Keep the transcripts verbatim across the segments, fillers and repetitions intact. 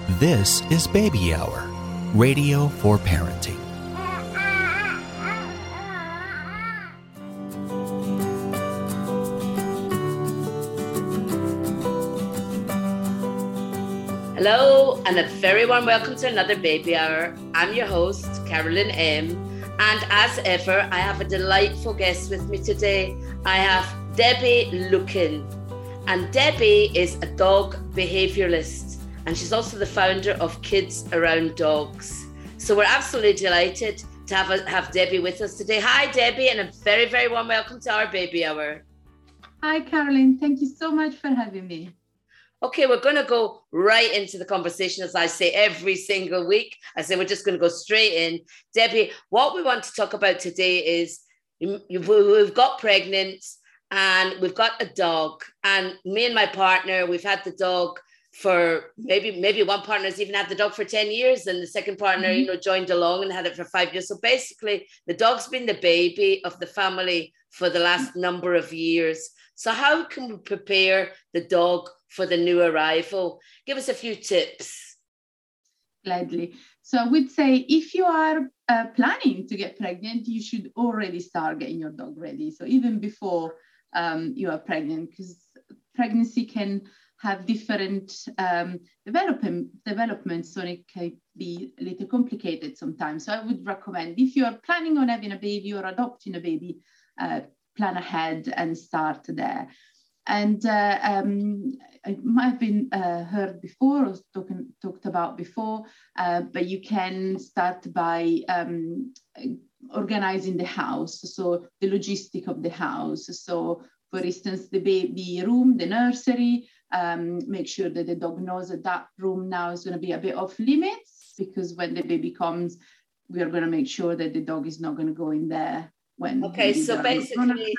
This is Baby Hour, radio for parenting. Hello, and a very warm welcome to another Baby Hour. I'm your host, Carolyn M. And as ever, I have a delightful guest with me today. I have Debbie Lukin. And Debbie is a dog behaviouralist, and she's also the founder of Kids Around Dogs. So we're absolutely delighted to have, a, have Debbie with us today. Hi, Debbie, and a very, very warm welcome to our Baby Hour. Hi, Carolyn. Thank you so much for having me. Okay, we're going to go right into the conversation, as I say every single week. I say we're just going to go straight in. Debbie, what we want to talk about today is you, you, we've got pregnant and we've got a dog. And me and my partner, we've had the dog for maybe maybe one partner's even had the dog for ten years, and the second partner, mm-hmm. you know, joined along and had it for five years. So basically, the dog's been the baby of the family for the last number of years. So how can we prepare the dog for the new arrival? Give us a few tips. Gladly. So I would say if you are uh, planning to get pregnant, you should already start getting your dog ready. So even before um, you are pregnant, because pregnancy can have different um, development, developments, so it can be a little complicated sometimes. So I would recommend, if you are planning on having a baby or adopting a baby, uh, plan ahead and start there. And uh, um, it might have been uh, heard before or talking, talked about before, uh, but you can start by um, organizing the house. So the logistic of the house. So for instance, the baby room, the nursery, um, make sure that the dog knows that that room now is going to be a bit off limits, because when the baby comes, we are going to make sure that the dog is not going to go in there when. Okay, so basically,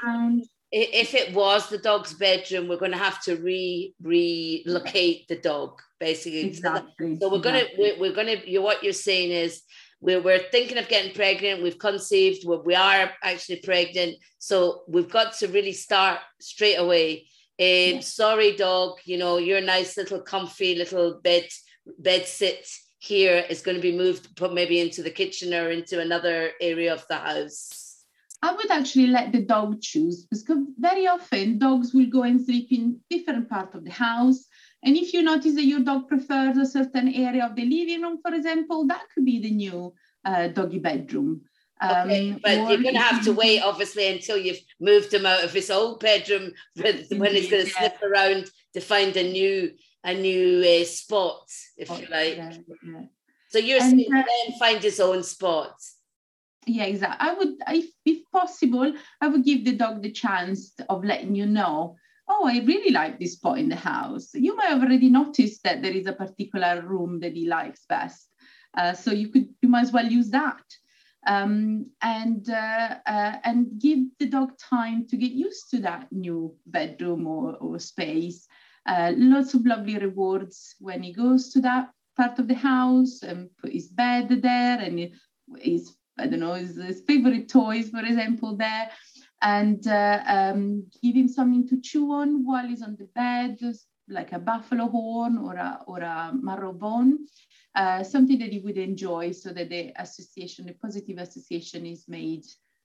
if it was the dog's bedroom, we're going to have to re relocate the dog, basically. Exactly. So we're exactly. going to we're, we're going to. You what you're saying is we're we're thinking of getting pregnant. We've conceived. We're, we are actually pregnant. So we've got to really start straight away. Um, yeah. Sorry, dog. You know, your nice little comfy little bed bed sit here is going to be moved, put maybe into the kitchen or into another area of the house. I would actually let the dog choose, because very often dogs will go and sleep in different parts of the house. And if you notice that your dog prefers a certain area of the living room, for example, that could be the new uh, doggy bedroom. Um, okay, but you're going to have to wait, obviously, until you've moved him out of his old bedroom when he's going to yeah. slip around to find a new a new uh, spot, if oh, you like. Yeah, yeah. So you're and, saying uh, then find his own spot. Yeah, exactly. I would, if, if possible, I would give the dog the chance of letting you know, oh, I really like this spot in the house. You might have already noticed that there is a particular room that he likes best. Uh, so you could, you might as well use that. Um, and, uh, uh, and give the dog time to get used to that new bedroom or, or space. Uh, lots of lovely rewards when he goes to that part of the house and put his bed there and his I don't know, his, his favorite toys, for example, there, and uh, um, give him something to chew on while he's on the bed, just like a buffalo horn or a, or a marrow bone, uh, something that he would enjoy, so that the association, the positive association is made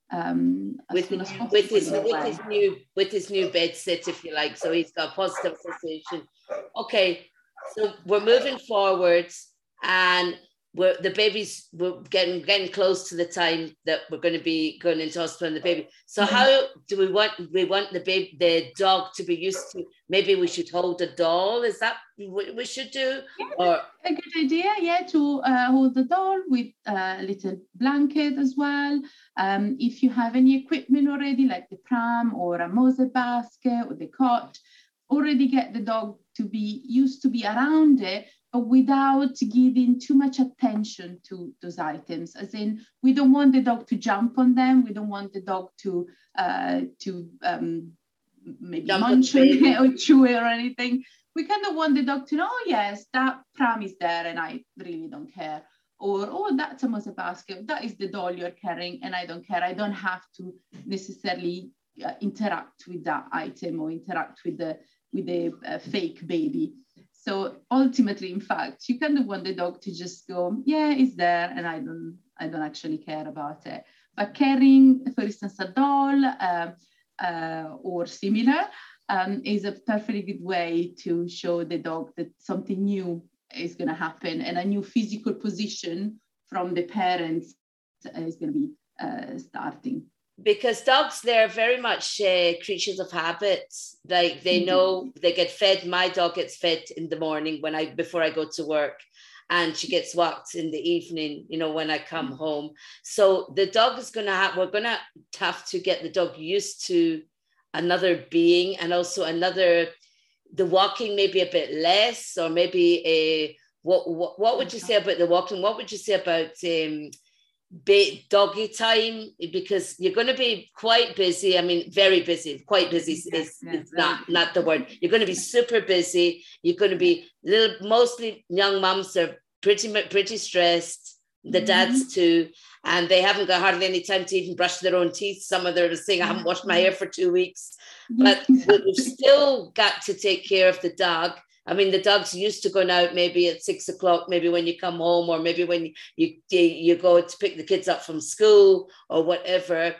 um, as with, soon as possible. With his, with his new, with his new bed sit, if you like, so he's got positive association. Okay, so we're moving forwards, and We're, the baby's we're getting getting close to the time that we're going to be going into hospital and the baby. So mm-hmm. how do we want we want the baby the dog to be used to? Maybe we should hold a doll. Is that what we should do? Yeah, or a good idea, yeah, to uh, hold the doll with a little blanket as well. Um, if you have any equipment already, like the pram or a Mose basket or the cot, already get the dog to be used to be around it, but without giving too much attention to those items. As in, we don't want the dog to jump on them. We don't want the dog to uh, to um, maybe jump munch on it or chew it or anything. We kind of want the dog to know, oh, yes, that pram is there and I really don't care. Or, oh, that's a Mose basket. That is the doll you're carrying and I don't care. I don't have to necessarily uh, interact with that item or interact with the, with the uh, fake baby. So ultimately, in fact, you kind of want the dog to just go, yeah, it's there, and I don't, I don't actually care about it. But carrying, for instance, a doll uh, uh, or similar um, is a perfectly good way to show the dog that something new is going to happen, and a new physical position from the parents is going to be uh, starting. Because dogs, they're very much uh, creatures of habit. Like they know they get fed. My dog gets fed in the morning when I before I go to work, and she gets walked in the evening, you know, when I come home. So the dog is gonna have. We're gonna have to get the dog used to another being, and also another. The walking maybe a bit less, or maybe a what? What, what would you say about the walking? What would you say about um, doggy time, because you're going to be quite busy. I mean, very busy, quite busy is, is yeah, not, not the word. You're going to be super busy. You're going to be little, mostly young moms are pretty, pretty stressed. The mm-hmm. dads too. And they haven't got hardly any time to even brush their own teeth. Some of them are saying, I haven't washed my hair for two weeks, but we've still got to take care of the dog. I mean, the dog's used to going out maybe at six o'clock, maybe when you come home, or maybe when you you, you go to pick the kids up from school or whatever.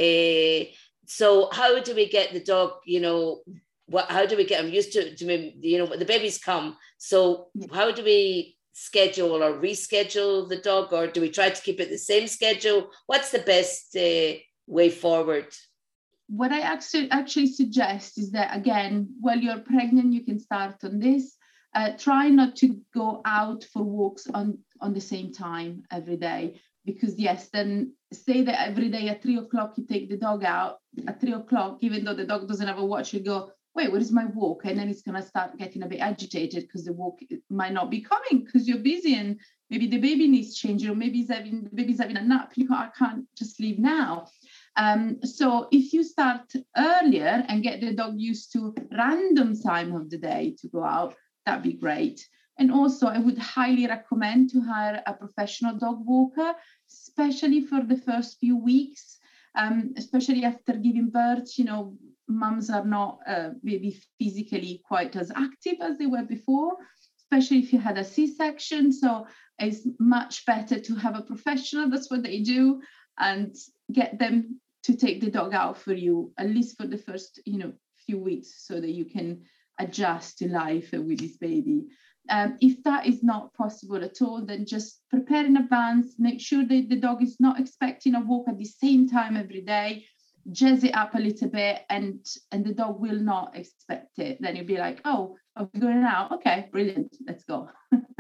Uh, so how do we get the dog, you know, what? How do we get them used to, to you know, the babies come. So how do we schedule or reschedule the dog, or do we try to keep it the same schedule? What's the best uh, way forward? What I actually actually suggest is that, again, while you're pregnant, you can start on this. Uh, try not to go out for walks on, on the same time every day, because yes, then say that every day at three o'clock you take the dog out at three o'clock, even though the dog doesn't have a watch, you go, wait, where is my walk? And then it's going to start getting a bit agitated because the walk might not be coming because you're busy, and maybe the baby needs changing, or maybe he's having, the baby's having a nap. You can't, I can't just leave now. Um, so if you start earlier and get the dog used to random time of the day to go out, that'd be great. And also I would highly recommend to hire a professional dog walker, especially for the first few weeks, um, especially after giving birth. You know, mums are not uh, maybe physically quite as active as they were before, especially if you had a C-section. So it's much better to have a professional. That's what they do, and get them to take the dog out for you, at least for the first, you know, few weeks, so that you can adjust to life with this baby. Um, if that is not possible at all, then just prepare in advance. Make sure that the dog is not expecting a walk at the same time every day. Jazz it up a little bit, and and the dog will not expect it. Then you'll be like, oh, are we going out? Okay, brilliant, let's go.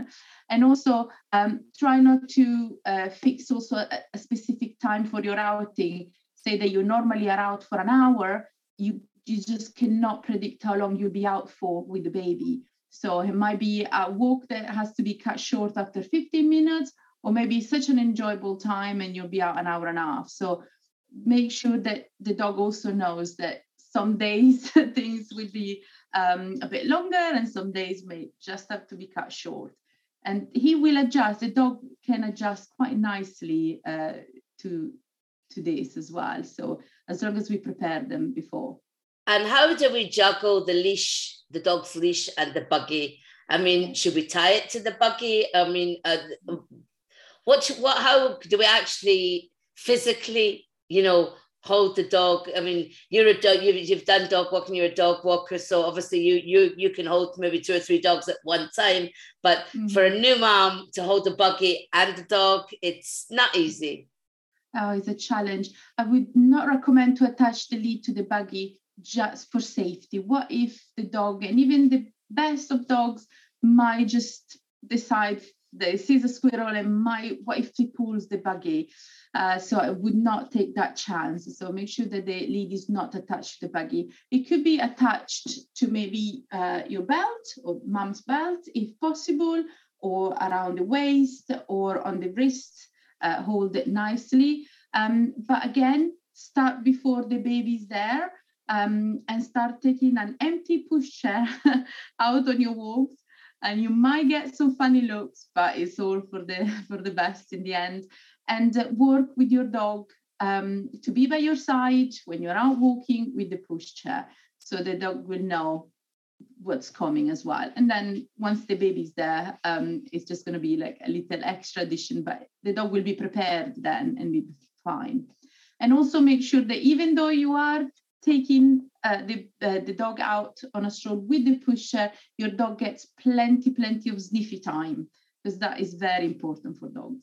And also um, try not to uh, fix also a, a specific time for your outing. Say that you normally are out for an hour, you, you just cannot predict how long you'll be out for with the baby. So it might be a walk that has to be cut short after fifteen minutes, or maybe such an enjoyable time and you'll be out an hour and a half. So make sure that the dog also knows that some days things will be um, a bit longer, and some days may just have to be cut short. And he will adjust. The dog can adjust quite nicely uh, to to this as well. So as long as we prepare them before. And how do we juggle the leash, the dog's leash, and the buggy? I mean, should we tie it to the buggy? I mean, uh, what, what, how do we actually physically, you know, hold the dog? I mean, you're a dog, you've, you've done dog walking, you're a dog walker. So obviously you, you, you can hold maybe two or three dogs at one time, but mm-hmm. for a new mom to hold the buggy and the dog, it's not easy. Oh, it's a challenge. I would not recommend to attach the lead to the buggy just for safety. What if the dog, and even the best of dogs, might just decide that he sees a squirrel and might, what if he pulls the buggy? Uh, so I would not take that chance. So make sure that the lead is not attached to the buggy. It could be attached to maybe uh, your belt or mom's belt, if possible, or around the waist or on the wrist. Uh, hold it nicely. Um, but again, start before the baby's there, um, and start taking an empty pushchair out on your walks. And you might get some funny looks, but it's all for the for the best in the end. And uh, work with your dog um, to be by your side when you're out walking with the pushchair, so the dog will know what's coming as well. And then once the baby's there, um, it's just going to be like a little extra addition, but the dog will be prepared then and be fine. And also make sure that even though you are taking uh, the, uh, the dog out on a stroll with the pusher, your dog gets plenty, plenty of sniffy time, because that is very important for dogs.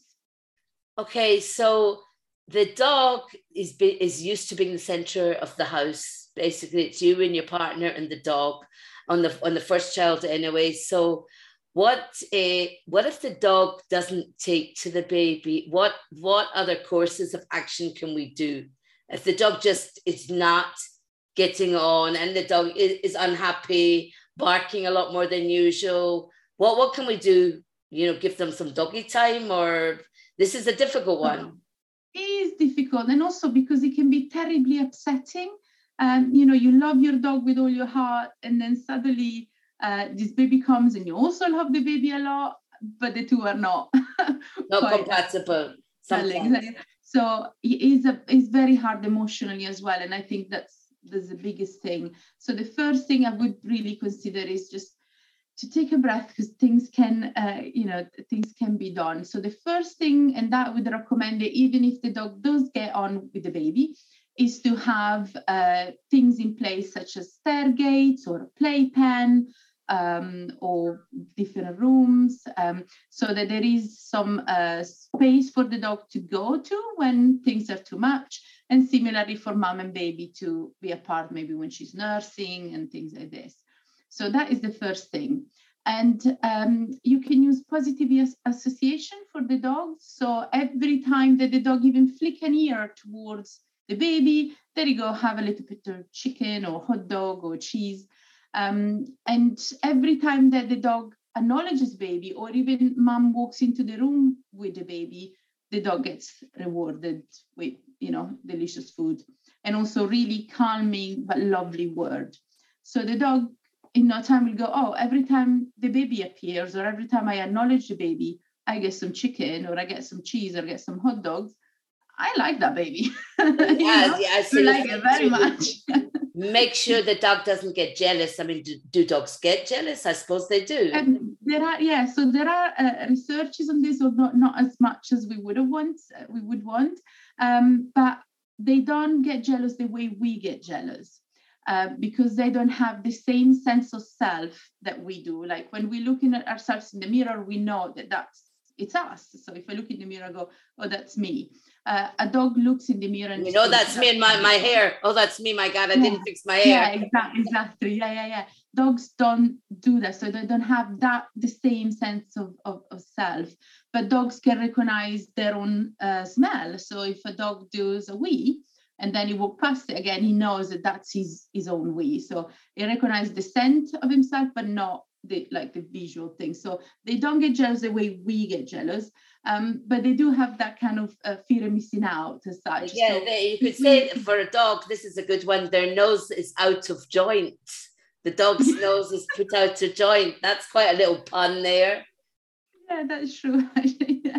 Okay, so the dog is be, is used to being the center of the house. Basically, it's you and your partner and the dog on the on the first child anyway. So what uh, what if the dog doesn't take to the baby? What what other courses of action can we do? If the dog just is not getting on and the dog is, is unhappy, barking a lot more than usual, what what can we do? You know, give them some doggy time, or this is a difficult one. It is difficult, and also because it can be terribly upsetting. Um, you know, you love your dog with all your heart, and then suddenly uh, this baby comes, and you also love the baby a lot, but the two are not not compatible. Exactly. So it is a it's very hard emotionally as well, and I think that's that's the biggest thing. So the first thing I would really consider is just to take a breath, because things can, uh, you know, things can be done. So the first thing, and that I would recommend it, even if the dog does get on with the baby, is to have uh, things in place such as stair gates or a playpen um, or different rooms, um, so that there is some uh, space for the dog to go to when things are too much. And similarly for mom and baby to be apart, maybe when she's nursing and things like this. So that is the first thing. And um, you can use positive association for the dog. So every time that the dog even flick an ear towards the baby, there you go, have a little bit of chicken or hot dog or cheese. Um, and every time that the dog acknowledges baby, or even mom walks into the room with the baby, the dog gets rewarded with, you know, delicious food. And also really calming but lovely word. So the dog in no time will go, oh, every time the baby appears, or every time I acknowledge the baby, I get some chicken, or I get some cheese, or I get some hot dogs. I like that baby. Yes, yes. I like it very much. Make sure the dog doesn't get jealous. I mean, do, do dogs get jealous? I suppose they do. Um, there are, yeah. So there are uh, researches on this, or not not as much as we would have want, uh, we would want, um, but they don't get jealous the way we get jealous. Uh, because they don't have the same sense of self that we do. Like when we're looking at ourselves in the mirror, we know that that's it's us. So if I look in the mirror, I go, oh, that's me. Uh, a dog looks in the mirror and you know, that's me and my, my hair. Oh, that's me. My God, I yeah. didn't fix my hair. Yeah, exactly, exactly. Yeah, yeah, yeah. Dogs don't do that. So they don't have that the same sense of, of, of self. But dogs can recognize their own uh, smell. So if a dog does a wee, and then he walks past it again, he knows that that's his, his own wee. So he recognizes the scent of himself, but not the like the visual thing. So they don't get jealous the way we get jealous, um, but they do have that kind of uh, fear of missing out as such. Yeah, so they, you could say for a dog, this is a good one. Their nose is out of joint. The dog's nose is put out of joint. That's quite a little pun there. Yeah, that's true. yeah.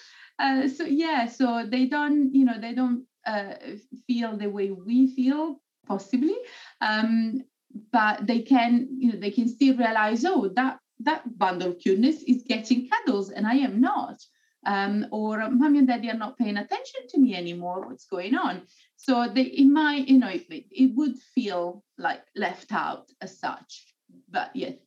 Uh, so yeah, so they don't, you know, they don't. Uh, feel the way we feel, possibly, um, but they can, you know, they can still realize, oh, that that bundle of cuteness is getting cuddles, and I am not, um, or mommy and daddy are not paying attention to me anymore. What's going on? So they, in my, you know, it, it would feel like left out as such, but yes,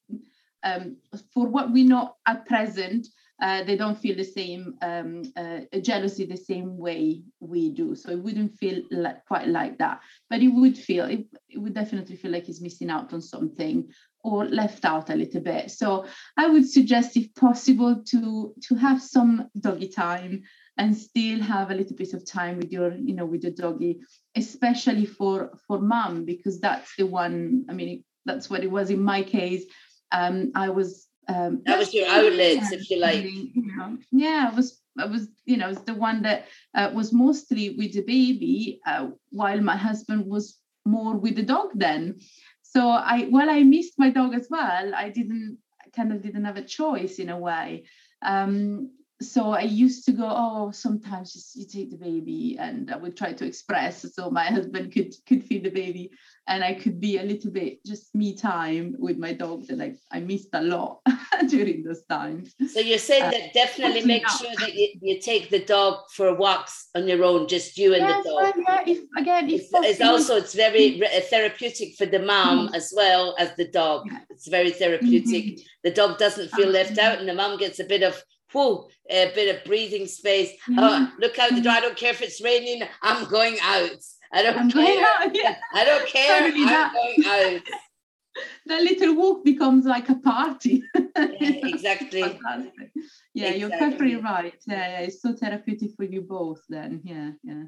um, for what we know at present. Uh, they don't feel the same um, uh, jealousy the same way we do. So it wouldn't feel like, quite like that. But it would feel, it, it would definitely feel like he's missing out on something or left out a little bit. So I would suggest, if possible, to, to have some doggy time and still have a little bit of time with your, you know, with the doggy, especially for, for mom, because that's the one, I mean, that's what it was in my case. Um, I was Um, that was your outlets, if you like. You know, yeah, I was, I was, you know, was the one that uh, was mostly with the baby, uh, while my husband was more with the dog then. So I, while I missed my dog as well, I didn't, I kind of didn't have a choice in a way. Um, so I used to go, oh, sometimes just you take the baby, and I would try to express so my husband could could feed the baby, and I could be a little bit just me time with my dog that I, I missed a lot during those times. So you're saying Uh, that definitely putting make up. sure that you, you take the dog for walks on your own, just you and Yes, the dog. well, yeah, if again, if It's, possible, it's also, it's very re- therapeutic for the mom Yes. as well as the dog. Yeah. It's very therapeutic. Indeed. The dog doesn't feel left Absolutely. out, and the mom gets a bit of, whoo, a bit of breathing space. Yeah. Oh, look out the door. I don't care if it's raining. I'm going out. I don't I'm care. going out, yeah. I don't care. Totally I'm that. going out. That little walk becomes like a party. Yeah, exactly. Fantastic. Yeah, Exactly. you're perfectly right. Yeah, yeah, it's so therapeutic for you both then. Yeah, yeah.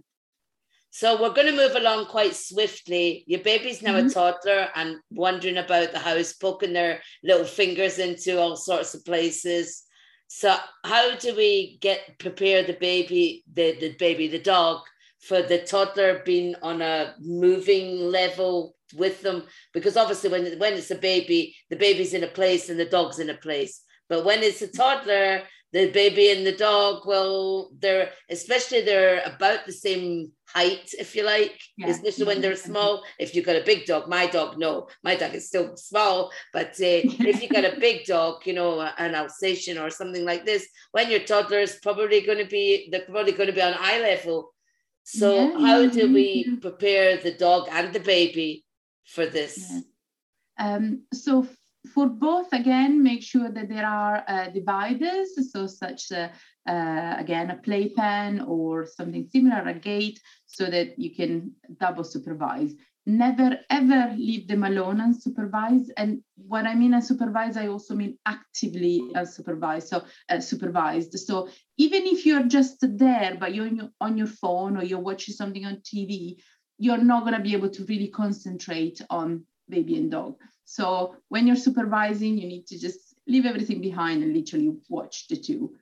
So we're going to move along quite swiftly. Your baby's now Mhm. a toddler and wandering about the house, poking their little fingers into all sorts of places. So how do we get prepare the baby, the, the baby, the dog, for the toddler being on a moving level with them? Because obviously when, when it's a baby, the baby's in a place and the dog's in a place. But when it's a toddler, the baby and the dog, well, they're, especially they're about the same height, if you like, Yeah. especially when they're Mhm. small. If you've got a big dog, my dog, no, my dog is still small. But uh, if you've got a big dog, you know, an Alsatian or something like this, when your toddler is probably going to be, they're probably going to be on eye level. So Yeah, how yeah, do yeah, we yeah. prepare the dog and the baby for this? Yeah. Um, so f- for both, again, make sure that there are uh, dividers, so such uh, uh, again a playpen or something similar, a gate, so that you can double supervise. Never ever leave them alone unsupervised. And what I mean unsupervised, I also mean actively unsupervised, so uh, supervised. So even if you're just there, but you're on your, on your phone or you're watching something on T V, you're not going to be able to really concentrate on baby and dog. So when you're supervising, you need to just leave everything behind and literally watch the two.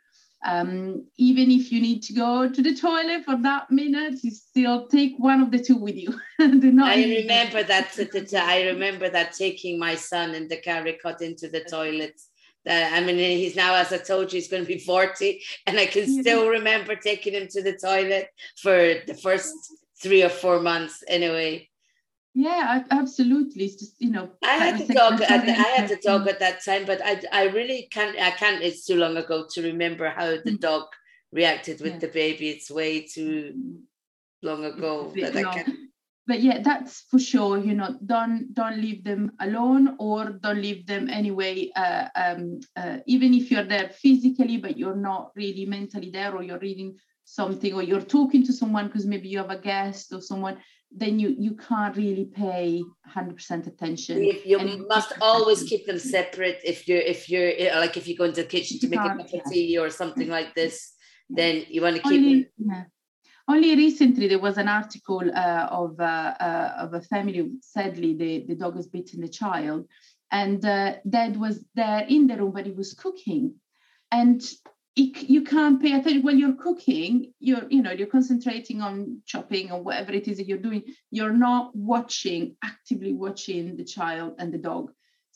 Um, even if you need to go to the toilet for that minute, you still take one of the two with you. Do not I leave them. remember that. t- t- t- I remember that taking my son in the carry cot into the toilet. Uh, I mean, he's now, as I told you, he's going to be forty, and I can Yeah. still remember taking him to the toilet for the first three or four months. Anyway, Yeah, I- absolutely. It's just, you know, I had the second dog. At the, I orientation. had the dog at that time, but I, I really can't. I can't. It's too long ago to remember how the Mm. dog reacted with Yeah. the baby. It's way too long ago bit that I long. can't. But yeah, that's for sure. You know, don't don't leave them alone, or don't leave them anyway. Uh, um, uh, even if you're there physically, but you're not really mentally there, or you're reading something, or you're talking to someone because maybe you have a guest or someone, then you you can't really pay one hundred percent attention. You, you And must keep always attention. keep them separate. If you're if you're uh, like if you go into the kitchen to You make a can't, cup of yeah. tea or something like this, Yeah. then you want to keep Only, them. yeah. Only recently there was an article uh, of uh, uh, of a family. Sadly, the, the dog has bitten the child, and uh, dad was there in the room, but he was cooking, and it, you can't pay attention when you're cooking. You're you know you're concentrating on chopping or whatever it is that you're doing. You're not watching actively watching the child and the dog.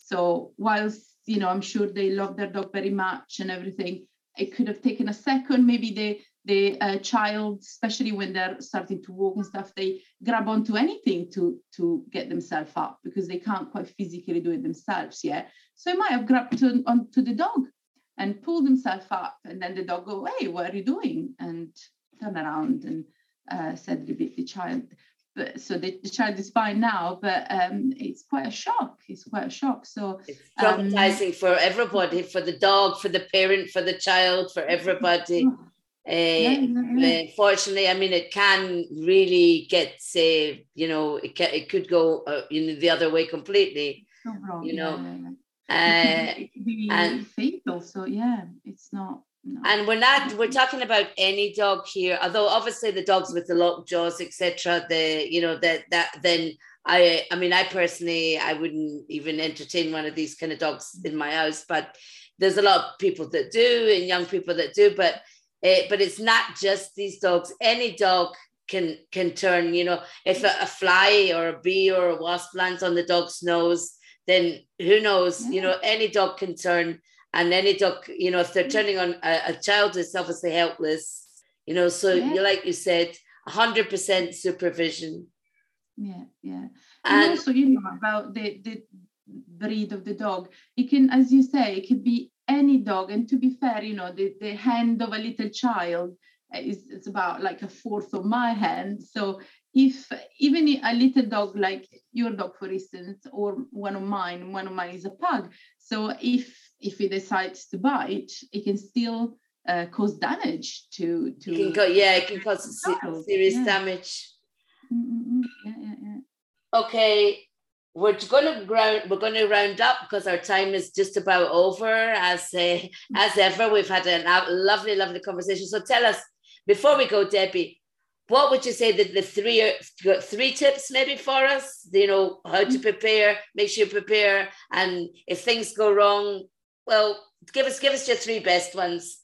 So whilst you know I'm sure they love their dog very much and everything, it could have taken a second. Maybe they. The uh, child, especially when they're starting to walk and stuff, they grab onto anything to to get themselves up because they can't quite physically do it themselves yet. So they might have grabbed to, onto the dog and pulled themselves up, and then the dog go, "Hey, what are you doing?" and turn around and uh, sadly bit the child. But so the, the child is fine now, but um, it's quite a shock. It's quite a shock. So It's traumatizing um, for everybody, for the dog, for the parent, for the child, for everybody. Uh, yeah, yeah, yeah. Unfortunately, I mean, it can really get, say, you know, it can, it could go uh, in the other way completely. So wrong. You know, yeah, yeah, yeah. uh, it could be and fatal. So yeah, it's not. No. And we're not. We're talking about any dog here. Although obviously the dogs with the locked jaws, et cetera. The you know that that then I I mean I personally I wouldn't even entertain one of these kind of dogs in my house. But there's a lot of people that do, and young people that do. But Uh, but it's not just these dogs. Any dog can can turn, you know, if a, a fly or a bee or a wasp lands on the dog's nose, then who knows, yeah. you know, any dog can turn And any dog, you know, if they're turning on a, a child who's obviously helpless, you know, so yeah. you like you said, one hundred percent supervision. Yeah, yeah. And, and also, you know, about the, the breed of the dog. It can, as you say, it could be any dog. And to be fair, you know, the, the hand of a little child is it's about like a fourth of my hand. So if even a little dog like your dog, for instance, or one of mine, one of mine is a pug. So if if it decides to bite, it can still uh, cause damage to to. It can go, yeah, it can cause se- serious yeah. damage. Mm-hmm. Yeah, yeah, yeah. Okay, we're going to round. We're going to round up because our time is just about over. As uh, as ever, we've had a lovely, lovely conversation. So tell us before we go, Debbie, what would you say that the three three tips maybe for us? You know, how to prepare, make sure you prepare, and if things go wrong, well, give us give us your three best ones.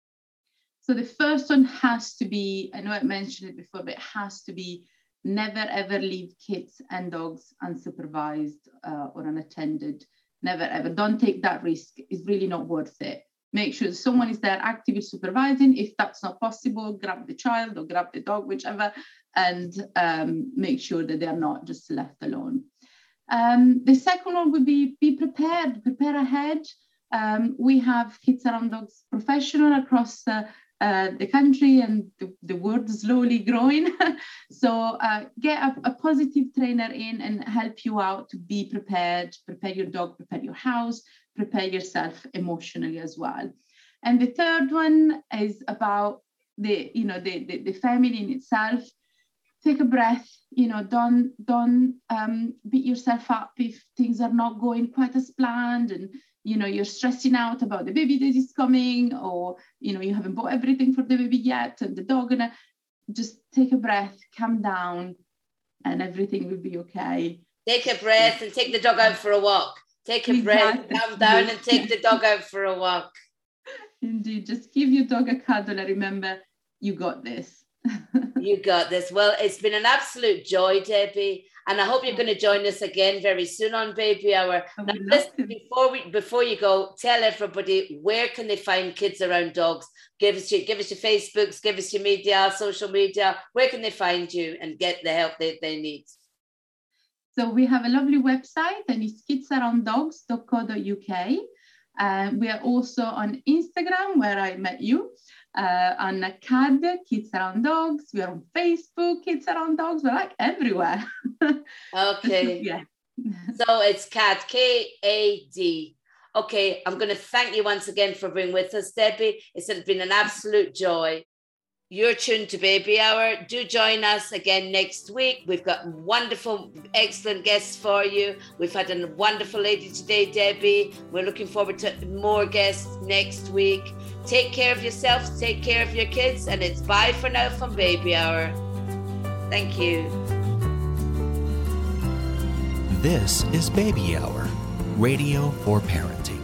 So the first one has to be, I know I mentioned it before, but it has to be never ever leave kids and dogs unsupervised uh, or unattended. Never ever. Don't take that risk. It's really not worth it. Make sure someone is there actively supervising. If that's not possible, grab the child or grab the dog, whichever, and um, make sure that they're not just left alone. Um, the second one would be be prepared, prepare ahead. Um, we have Kids Around Dogs professional across uh, uh, the country, and the, the world is slowly growing. So uh, get a, a positive trainer in and help you out to be prepared, prepare your dog, prepare your house, prepare yourself emotionally as well. And the third one is about the, you know, the, the, the family in itself. Take a breath, you know, don't, don't um, beat yourself up if things are not going quite as planned and, you know, you're stressing out about the baby that is coming, or, you know, you haven't bought everything for the baby yet and the dog, and just take a breath, calm down, and everything will be okay. Take a breath and take the dog out for a walk. Take a Exactly. breath, calm down, and take the dog out for a walk. Indeed, just give your dog a cuddle and remember, you got this. You got this. Well, it's been an absolute joy, Debbie, and I hope you're going to join us again very soon on Baby Hour. Now, listen, before we before you go, tell everybody where can they find Kids Around Dogs. Give us your give us your Facebooks, give us your media, social media. Where can they find you and get the help they, they need? So we have a lovely website, and it's kids around dogs dot co dot U K. Uh, we are also on Instagram, where I met you, uh, on C A D, Kids Around Dogs. We are on Facebook, Kids Around Dogs. We're like everywhere. Okay. Yeah. So it's C A D, K A D. Okay, I'm going to thank you once again for being with us, Debbie. It's been an absolute joy. You're tuned to Baby Hour. Do join us again next week. We've got wonderful, excellent guests for you. We've had a wonderful lady today, Debbie. We're looking forward to more guests next week. Take care of yourselves, take care of your kids, and it's bye for now from Baby Hour. Thank you. This is Baby Hour, radio for parenting.